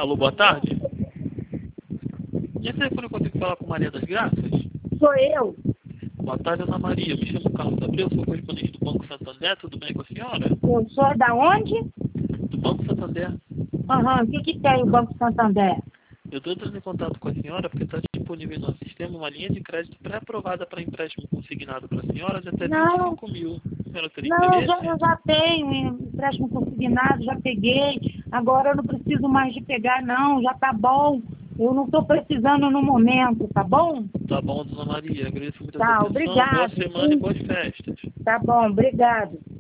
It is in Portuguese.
Alô, boa tarde. Nesse telefone eu consigo falar com Maria das Graças? Sou eu. Boa tarde, Ana Maria. Me chamo Carlos Abreu, sou correspondente do Banco Santander. Tudo bem com a senhora? Eu sou da onde? Do Banco Santander. Aham, o que tem o Banco Santander? Eu estou entrando em contato com a senhora porque está disponível no nosso sistema uma linha de crédito pré-aprovada para empréstimo consignado para a senhora de até 25 mil. A senhora teria Não, interesse? eu já tenho empréstimo consignado, já peguei. Agora eu não preciso mais de pegar, não. Já tá bom. Eu não estou precisando no momento, tá bom? Tá bom, Dona Maria. Agradeço muito a Tá, sua atenção. Boa obrigado. semana e boas festas. Tá bom, obrigado.